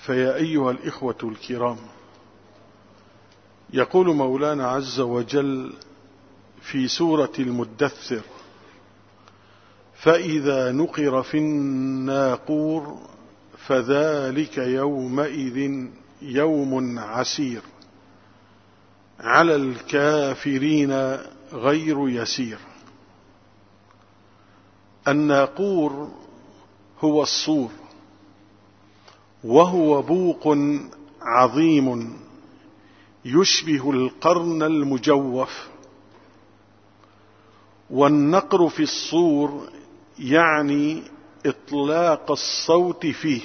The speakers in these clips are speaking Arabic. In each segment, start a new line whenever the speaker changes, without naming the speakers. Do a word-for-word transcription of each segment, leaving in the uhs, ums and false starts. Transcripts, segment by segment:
فيا أيها الإخوة الكرام، يقول مولانا عز وجل في سورة المدثر: فإذا نقر في الناقور فذلك يومئذ يوم عسير على الكافرين غير يسير. الناقور هو الصور، وهو بوق عظيم يشبه القرن المجوف. والنقر في الصور يعني إطلاق الصوت فيه،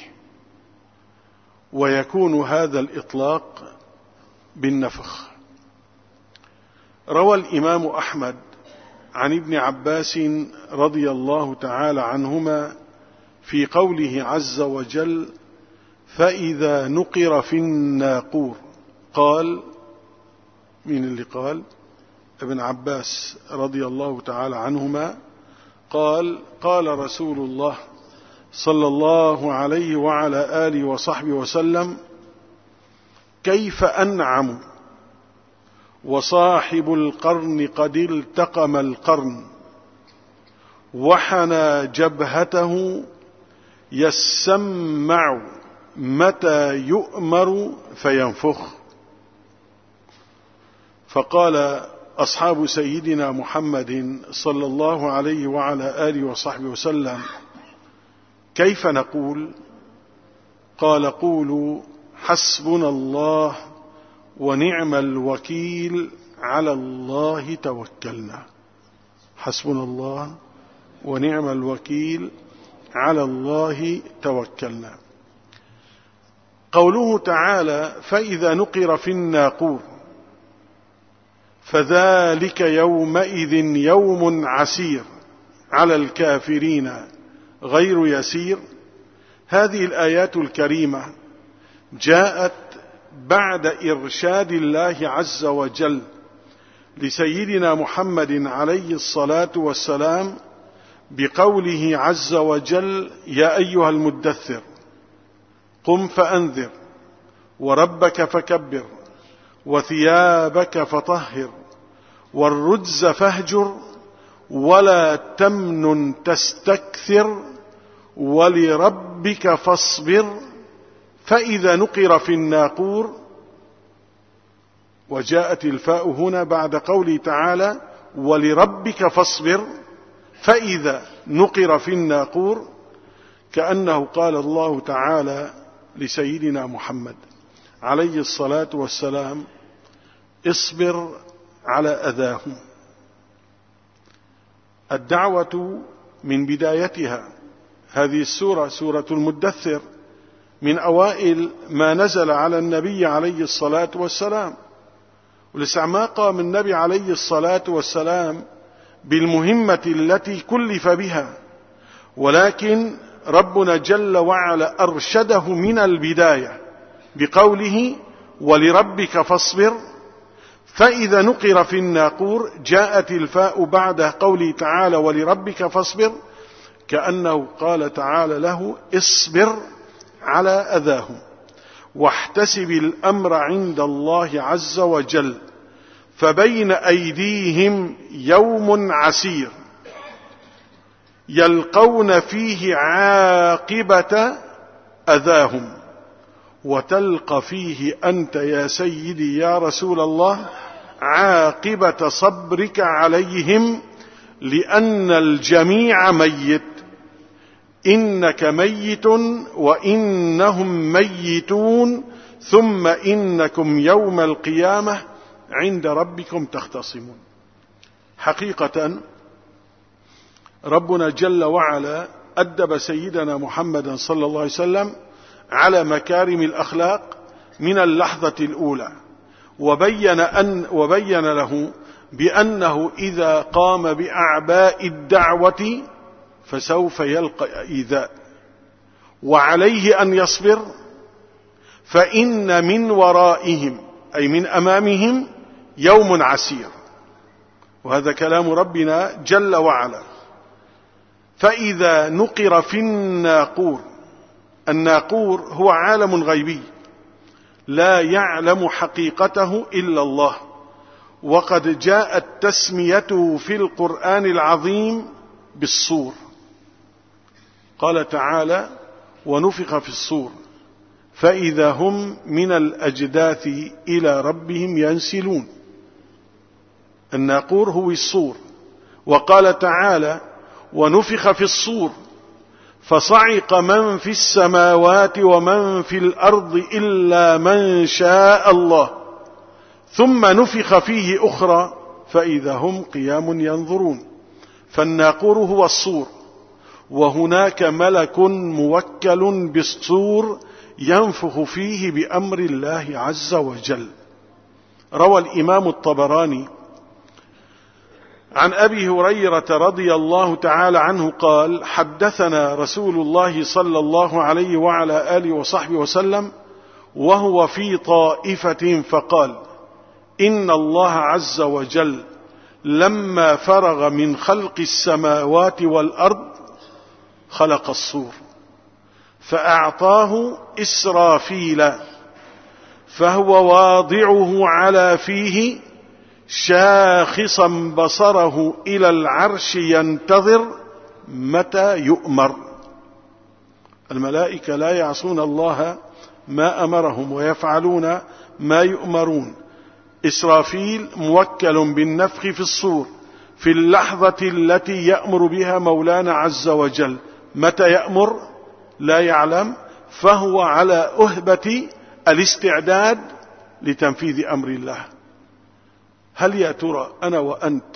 ويكون هذا الإطلاق بالنفخ. روى الإمام أحمد عن ابن عباس رضي الله تعالى عنهما في قوله عز وجل: فإذا نقر في الناقور، قال: من اللي قال؟ ابن عباس رضي الله تعالى عنهما قال: قال رسول الله صلى الله عليه وعلى آله وصحبه وسلم: كيف أنعم وصاحب القرن قد التقم القرن وحنى جبهته يسمع متى يؤمر فينفخ. فقال أصحاب سيدنا محمد صلى الله عليه وعلى آله وصحبه وسلم: كيف نقول؟ قال: قولوا حسبنا الله ونعم الوكيل على الله توكلنا. حسبنا الله ونعم الوكيل على الله توكلنا. قوله تعالى: فإذا نقر في الناقور فذلك يومئذ يوم عسير على الكافرين غير يسير. هذه الآيات الكريمة جاءت بعد إرشاد الله عز وجل لسيدنا محمد عليه الصلاة والسلام بقوله عز وجل: يا أيها المدثر قم فأنذر وربك فكبر وثيابك فطهر والرجز فاهجر ولا تمنن تستكثر ولربك فاصبر. فإذا نقر في الناقور، وجاءت الفاء هنا بعد قوله تعالى: ولربك فاصبر. فإذا نقر في الناقور، كأنه قال الله تعالى لسيدنا محمد عليه الصلاة والسلام: اصبر على أذاهم. الدعوة من بدايتها، هذه السورة سورة المدثر من أوائل ما نزل على النبي عليه الصلاة والسلام، ولسع ما قام النبي عليه الصلاة والسلام بالمهمة التي كلف بها، ولكن ربنا جل وعلا أرشده من البداية بقوله: ولربك فاصبر. فإذا نقر في الناقور، جاءت الفاء بعد قوله تعالى: ولربك فاصبر، كأنه قال تعالى له: اصبر على أذاهم واحتسب الأمر عند الله عز وجل، فبين أيديهم يوم عسير يلقون فيه عاقبة أذاهم، وتلقى فيه أنت يا سيدي يا رسول الله عاقبة صبرك عليهم، لأن الجميع ميت. إنك ميت وإنهم ميتون ثم إنكم يوم القيامة عند ربكم تختصمون. حقيقة ربنا جل وعلا أدب سيدنا محمد صلى الله عليه وسلم على مكارم الأخلاق من اللحظة الأولى، وبين, أن وبين له بأنه إذا قام بأعباء الدعوة فسوف يلقى إيذاء، وعليه أن يصبر، فإن من ورائهم أي من أمامهم يوم عسير. وهذا كلام ربنا جل وعلا. فإذا نقر في الناقور، الناقور هو عالم غيبي لا يعلم حقيقته إلا الله، وقد جاءت تسميته في القرآن العظيم بالصور. قال تعالى: ونفخ في الصور فإذا هم من الأجداث إلى ربهم ينسلون. الناقور هو الصور. وقال تعالى: ونفخ في الصور فصعق من في السماوات ومن في الأرض إلا من شاء الله ثم نفخ فيه أخرى فإذا هم قيام ينظرون. فالناقور هو الصور، وهناك ملك موكل بالصور ينفخ فيه بأمر الله عز وجل. روى الإمام الطبراني عن أبي هريرة رضي الله تعالى عنه قال: حدثنا رسول الله صلى الله عليه وعلى آله وصحبه وسلم وهو في طائفة فقال: إن الله عز وجل لما فرغ من خلق السماوات والأرض خلق الصور فأعطاه إسرافيل فهو واضعه على فيه شاخصا بصره إلى العرش ينتظر متى يؤمر. الملائكة لا يعصون الله ما أمرهم ويفعلون ما يؤمرون. إسرافيل موكل بالنفخ في الصور في اللحظة التي يأمر بها مولانا عز وجل. متى يأمر لا يعلم، فهو على أهبة الاستعداد لتنفيذ أمر الله. هل يا ترى أنا وأنت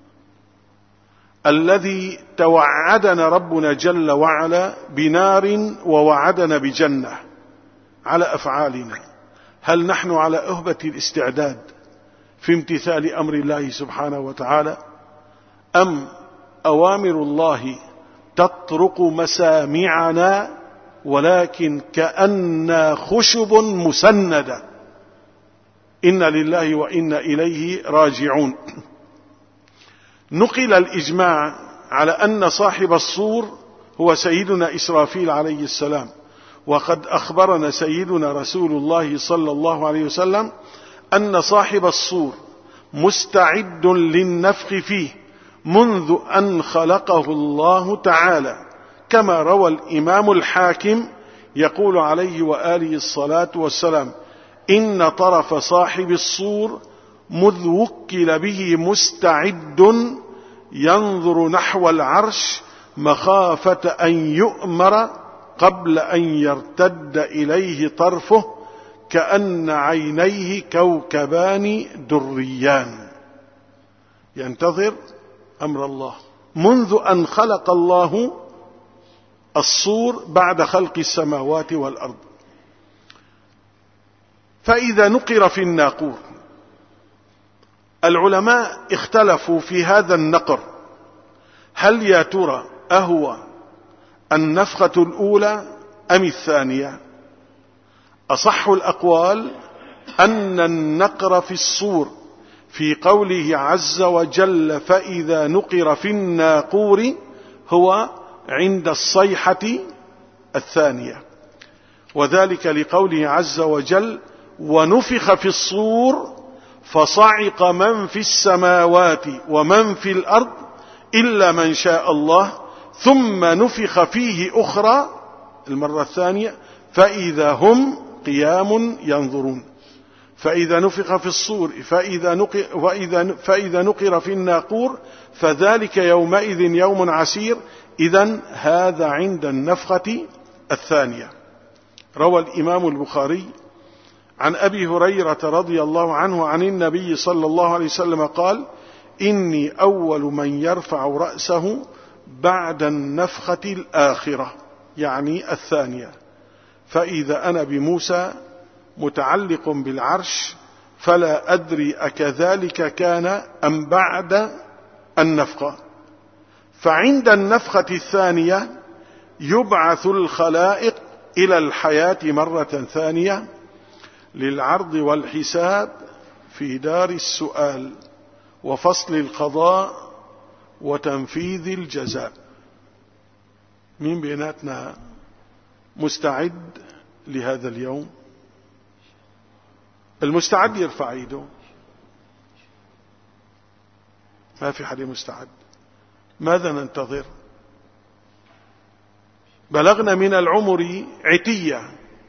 الذي توعدنا ربنا جل وعلا بنار ووعدنا بجنة على أفعالنا، هل نحن على أهبة الاستعداد في امتثال أمر الله سبحانه وتعالى، أم أوامر الله تطرق مسامعنا ولكن كأننا خشب مسندة؟ إن لله وإنا إليه راجعون. نقل الإجماع على أن صاحب الصور هو سيدنا إسرافيل عليه السلام، وقد أخبرنا سيدنا رسول الله صلى الله عليه وسلم أن صاحب الصور مستعد للنفخ فيه منذ أن خلقه الله تعالى، كما روى الإمام الحاكم يقول عليه وآله الصلاة والسلام: إن طرف صاحب الصور مذ وكل به مستعد ينظر نحو العرش مخافة أن يؤمر قبل أن يرتد إليه طرفه كأن عينيه كوكبان دريان. ينتظر أمر الله منذ أن خلق الله الصور بعد خلق السماوات والأرض. فإذا نقر في الناقور، العلماء اختلفوا في هذا النقر، هل يا ترى أهو النفخة الأولى أم الثانية؟ أصح الأقوال أن النقر في الصور في قوله عز وجل: فإذا نقر في الناقور هو عند الصيحة الثانية، وذلك لقوله عز وجل: ونفخ في الصور فصعق من في السماوات ومن في الأرض إلا من شاء الله ثم نفخ فيه أخرى المرة الثانية فإذا هم قيام ينظرون. فإذا نفخ في الصور فإذا نقر, فإذا, فإذا نقر في الناقور فذلك يومئذ يوم عسير. إذن هذا عند النفخة الثانية. روى الإمام البخاري عن أبي هريرة رضي الله عنه عن النبي صلى الله عليه وسلم قال: إني أول من يرفع رأسه بعد النفخة الآخرة، يعني الثانية، فإذا أنا بموسى متعلق بالعرش فلا أدري أكذلك كان أم بعد النفخة. فعند النفخة الثانية يبعث الخلائق إلى الحياة مرة ثانية للعرض والحساب في دار السؤال وفصل القضاء وتنفيذ الجزاء. من بيناتنا مستعد لهذا اليوم؟ المستعد يرفع ايده. ما في حد مستعد. ماذا ننتظر؟ بلغنا من العمر عتية،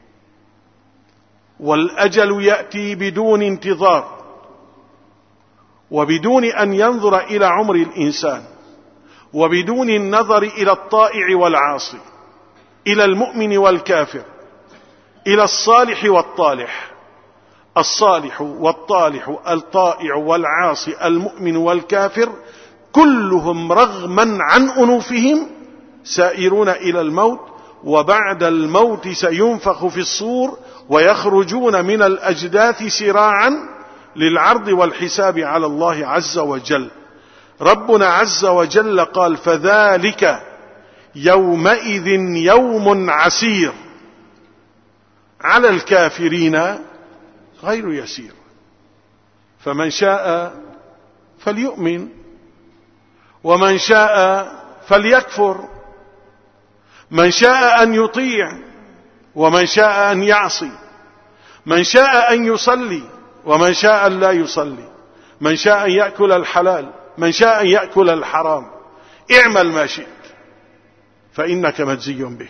والأجل يأتي بدون انتظار وبدون أن ينظر إلى عمر الإنسان، وبدون النظر إلى الطائع والعاصي، إلى المؤمن والكافر، إلى الصالح والطالح. الصالح والطالح، الطائع والعاصي، المؤمن والكافر، كلهم رغما عن أنوفهم سائرون إلى الموت، وبعد الموت سينفخ في الصور ويخرجون من الأجداث سراعا للعرض والحساب على الله عز وجل. ربنا عز وجل قال: فذلك يومئذ يوم عسير على الكافرين غير يسير. فمن شاء فليؤمن ومن شاء فليكفر، من شاء أن يطيع ومن شاء أن يعصي، من شاء أن يصلي ومن شاء أن لا يصلي، من شاء أن يأكل الحلال من شاء أن يأكل الحرام. اعمل ما شئت فإنك مجزي به،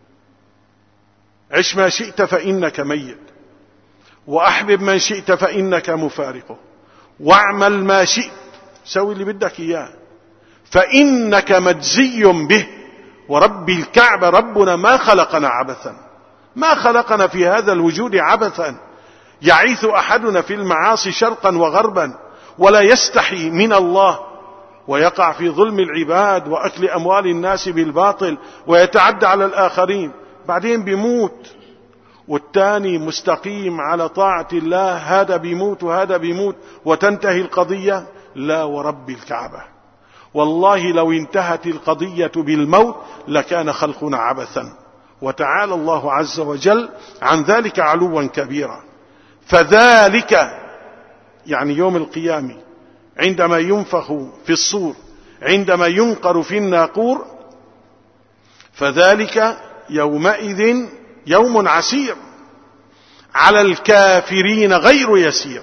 عش ما شئت فإنك ميت، وأحبب من شئت فإنك مفارقه، واعمل ما شئت، سوي اللي بدك إياه فإنك مجزي به. ورب الكعبة ربنا ما خلقنا عبثا، ما خلقنا في هذا الوجود عبثا يعيث أحدنا في المعاصي شرقا وغربا ولا يستحي من الله، ويقع في ظلم العباد وأكل أموال الناس بالباطل ويتعدى على الآخرين، بعدين بيموت، والتاني مستقيم على طاعة الله، هذا بيموت وهذا بيموت وتنتهي القضية. لا ورب الكعبة، والله لو انتهت القضية بالموت لكان خلقنا عبثا، وتعالى الله عز وجل عن ذلك علوا كبيرا. فذلك يعني يوم القيامة، عندما ينفخ في الصور، عندما ينقر في الناقور، فذلك يومئذ يوم عسير على الكافرين غير يسير.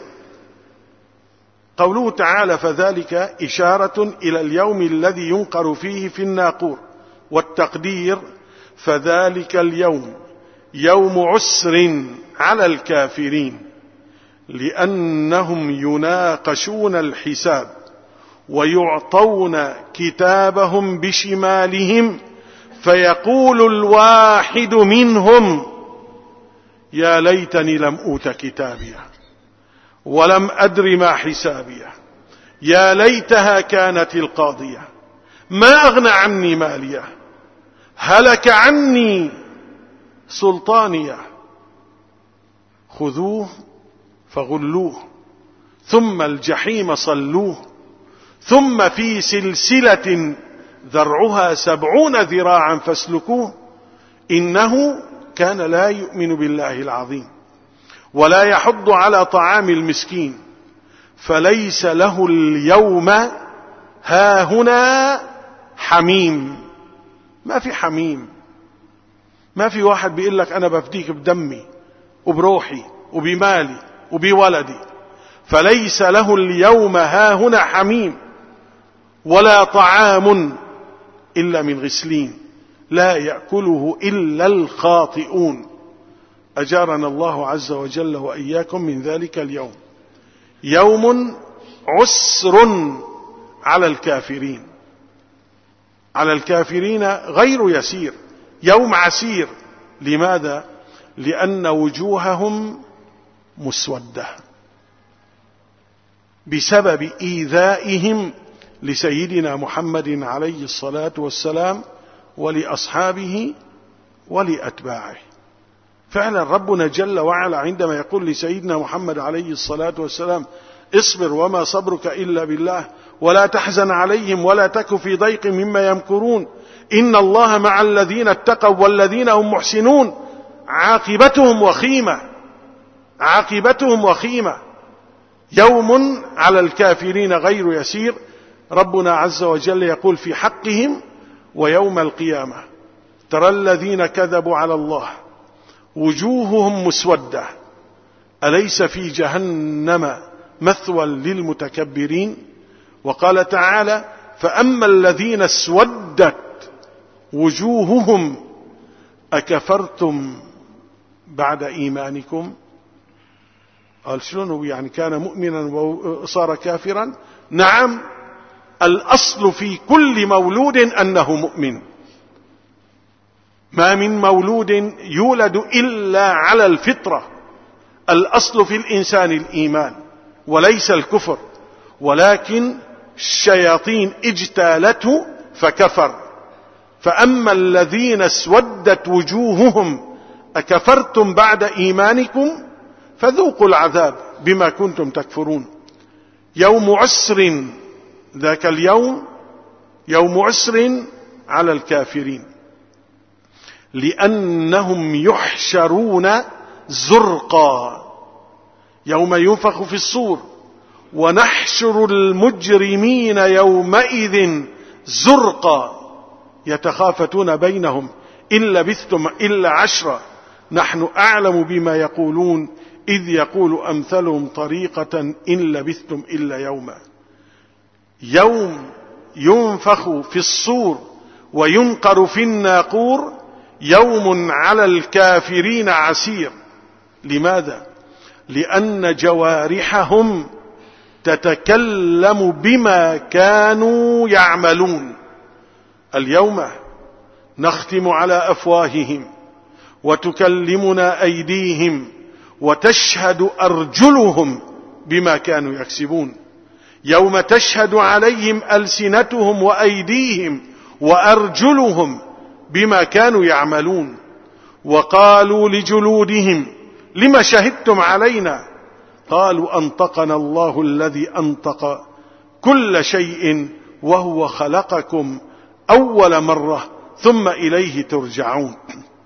قوله تعالى فذلك إشارة إلى اليوم الذي ينقر فيه في الناقور، والتقدير فذلك اليوم يوم عسر على الكافرين، لأنهم يناقشون الحساب ويعطون كتابهم بشمالهم، فيقول الواحد منهم يا ليتني لم أوت كتابيه ولم أدر ما حسابيه، يا ليتها كانت القاضية ما أغنى عني ماليه، هلك عني سلطانيه، خذوه فغلوه ثم الجحيم صلوه ثم في سلسلة ذرعها سبعون ذراعا فاسلكوه، إنه كان لا يؤمن بالله العظيم ولا يحض على طعام المسكين، فليس له اليوم هاهنا حميم. ما في حميم، ما في واحد بيقول لك أنا بفديك بدمي وبروحي وبمالي وبولدي. فليس له اليوم هاهنا حميم ولا طعام إلا من غسلين لا يأكله إلا الخاطئون. أجارنا الله عز وجل وإياكم من ذلك اليوم. يوم عسر على الكافرين، على الكافرين غير يسير، يوم عسير. لماذا؟ لأن وجوههم مسودة بسبب إيذائهم لسيدنا محمد عليه الصلاة والسلام ولأصحابه ولأتباعه. فعلا ربنا جل وعلا عندما يقول لسيدنا محمد عليه الصلاة والسلام اصبر وما صبرك إلا بالله ولا تحزن عليهم ولا تك في ضيق مما يمكرون إن الله مع الذين اتقوا والذين هم محسنون عاقبتهم وخيمة، عاقبتهم وخيمة. يوم على الكافرين غير يسير. ربنا عز وجل يقول في حقهم ويوم القيامة ترى الذين كذبوا على الله وجوههم مسودة أليس في جهنم مثوى للمتكبرين. وقال تعالى فأما الذين اسودت وجوههم أكفرتم بعد إيمانكم. قال شلون يعني كان مؤمنا وصار كافرا؟ نعم، الأصل في كل مولود أنه مؤمن، ما من مولود يولد إلا على الفطرة، الأصل في الإنسان الإيمان وليس الكفر، ولكن الشياطين اجتالته فكفر. فأما الذين اسودت وجوههم أكفرتم بعد إيمانكم فذوقوا العذاب بما كنتم تكفرون. يوم عسر، ذاك اليوم يوم عسر على الكافرين، لأنهم يحشرون زرقا يوم ينفخ في الصور ونحشر المجرمين يومئذ زرقا يتخافتون بينهم إن لبثتم إلا عشرا نحن أعلم بما يقولون إذ يقول أمثلهم طريقة إن لبثتم إلا يوما. يوم ينفخ في الصور وينقر في الناقور يوم على الكافرين عسير. لماذا؟ لأن جوارحهم تتكلم بما كانوا يعملون. اليوم نختم على أفواههم وتكلمنا أيديهم وتشهد أرجلهم بما كانوا يكسبون. يوم تشهد عليهم ألسنتهم وأيديهم وأرجلهم بما كانوا يعملون. وقالوا لجلودهم لما شهدتم علينا؟ قالوا أنطقنا الله الذي أنطق كل شيء وهو خلقكم أول مرة ثم إليه ترجعون.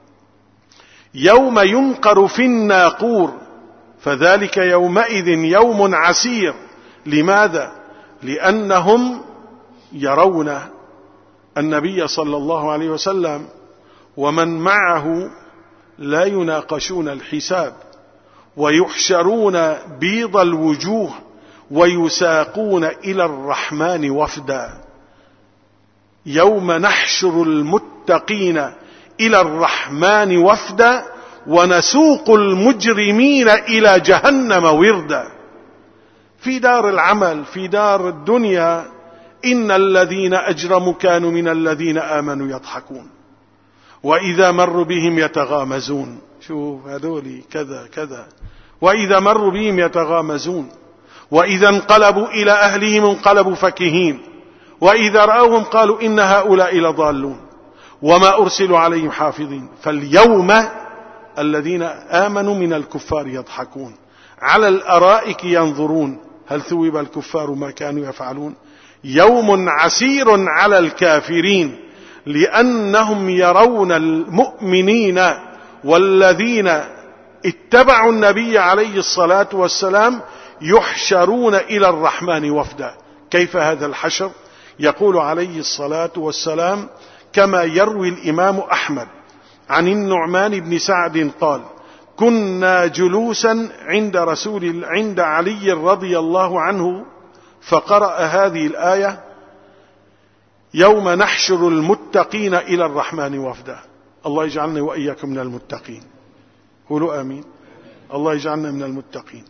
يوم ينقر في الناقور فذلك يومئذ يوم عسير. لماذا؟ لأنهم يرون النبي صلى الله عليه وسلم ومن معه لا يناقشون الحساب ويحشرون بيض الوجوه ويساقون إلى الرحمن وفدا. يوم نحشر المتقين إلى الرحمن وفدا ونسوق المجرمين إلى جهنم وردا. في دار العمل في دار الدنيا إن الذين أجرموا كانوا من الذين آمنوا يضحكون وإذا مروا بهم يتغامزون. شوف هذولي كذا كذا. وإذا مروا بهم يتغامزون وإذا انقلبوا إلى أهلهم انقلبوا فكهين وإذا رأوهم قالوا إن هؤلاء لضالون وما أرسلوا عليهم حافظين. فاليوم الذين آمنوا من الكفار يضحكون على الأرائك ينظرون هل ثوب الكفار ما كانوا يفعلون. يوم عسير على الكافرين لأنهم يرون المؤمنين والذين اتبعوا النبي عليه الصلاة والسلام يحشرون إلى الرحمن وفدا. كيف هذا الحشر؟ يقول عليه الصلاة والسلام كما يروي الإمام أحمد عن النعمان بن سعد قال كنا جلوسا عند رسول عند علي رضي الله عنه فقرأ هذه الآية يوم نحشر المتقين إلى الرحمن وفدا. الله يجعلنا وإياكم من المتقين. قولوا آمين. الله يجعلنا من المتقين.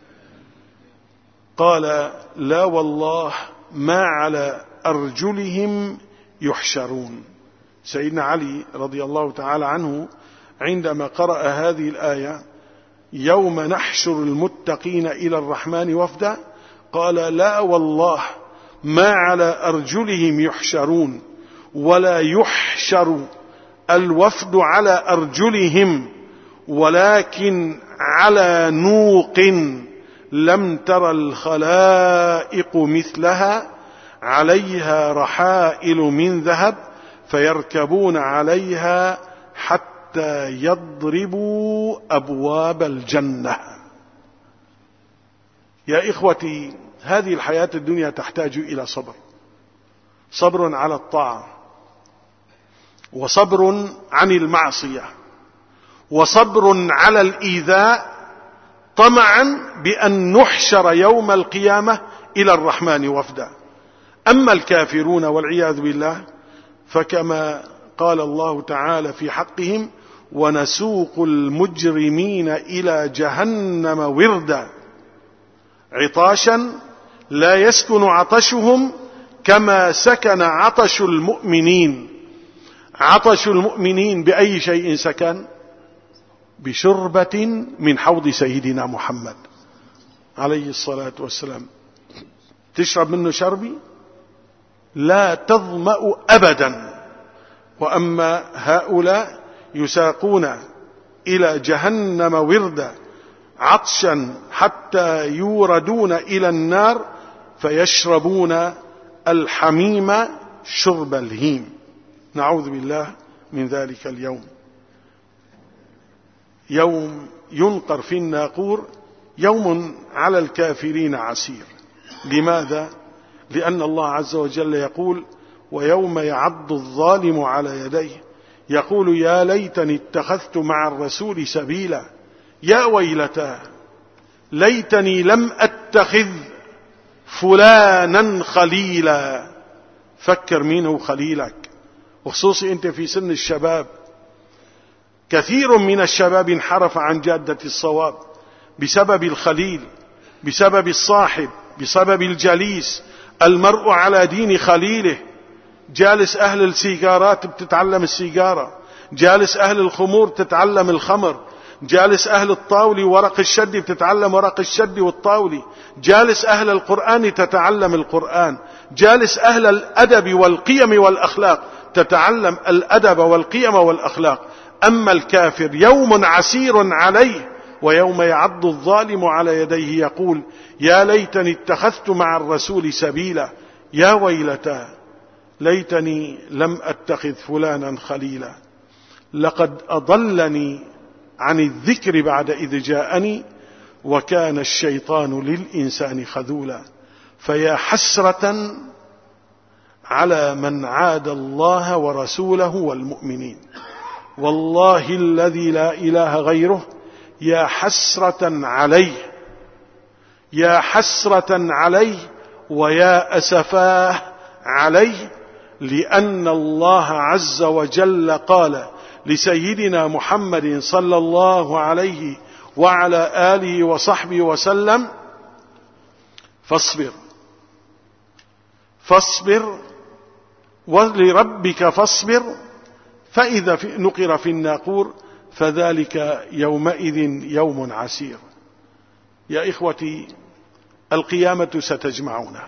قال لا والله ما على أرجلهم يحشرون. سيدنا علي رضي الله تعالى عنه عندما قرأ هذه الآية يوم نحشر المتقين إلى الرحمن وفدا قال لا والله ما على أرجلهم يحشرون ولا يحشر الوفد على أرجلهم ولكن على نوق لم تر الخلائق مثلها عليها رحائل من ذهب فيركبون عليها حتى يضربوا أبواب الجنة. يا إخوتي هذه الحياة الدنيا تحتاج إلى صبر، صبر على الطاعة، وصبر عن المعصية، وصبر على الإيذاء، طمعا بأن نحشر يوم القيامة إلى الرحمن وفدا. أما الكافرون والعياذ بالله فكما قال الله تعالى في حقهم: ونسوق المجرمين إلى جهنم وردا عطاشا لا يسكن عطشهم كما سكن عطش المؤمنين. عطش المؤمنين بأي شيء سكن؟ بشربة من حوض سيدنا محمد عليه الصلاة والسلام. تشرب منه شربي لا تظمأ أبدا. وأما هؤلاء يساقون إلى جهنم وردا عطشا حتى يوردون إلى النار فيشربون الحميم شرب الهيم. نعوذ بالله من ذلك اليوم، يوم ينقر في الناقور، يوم على الكافرين عسير. لماذا؟ لأن الله عز وجل يقول: ويوم يعض الظالم على يديه يقول يا ليتني اتخذت مع الرسول سبيلا يا ويلتى ليتني لم أتخذ فلانا خليلا. فكر مين هو خليلك، وخصوصي أنت في سن الشباب. كثير من الشباب انحرف عن جادة الصواب بسبب الخليل، بسبب الصاحب، بسبب الجليس. المرء على دين خليله. جالس أهل السيجارات بتتعلم السيجارة، جالس أهل الخمور تتعلم الخمر، جالس أهل الطاولي ورق الشد بتتعلم ورق الشد والطاولي، جالس أهل القرآن تتعلم القرآن، جالس أهل الأدب والقيم والأخلاق تتعلم الأدب والقيم والأخلاق. أما الكافر يوم عسير عليه، ويوم يعض الظالم على يديه يقول يا ليتني اتخذت مع الرسول سبيلا يا ويلتى ليتني لم أتخذ فلانا خليلا لقد أضلني عن الذكر بعد إذ جاءني وكان الشيطان للإنسان خذولا. فيا حسرة على من عاد الله ورسوله والمؤمنين. والله الذي لا إله غيره يا حسرة عليه، يا حسرة عليه ويا أسفاه عليه، لأن الله عز وجل قال لسيدنا محمد صلى الله عليه وعلى آله وصحبه وسلم: فاصبر فاصبر ولربك فاصبر فإذا نقر في الناقور فذلك يومئذ يوم عسير. يا إخوتي، القيامة ستجمعنا،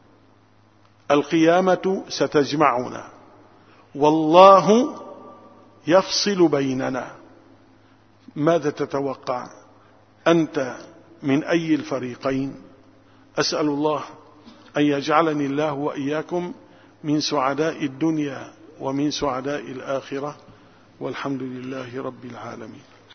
القيامة ستجمعنا، والله يفصل بيننا. ماذا تتوقع أنت من أي الفريقين؟ أسأل الله أن يجعلني الله وإياكم من سعداء الدنيا ومن سعداء الآخرة، والحمد لله رب العالمين.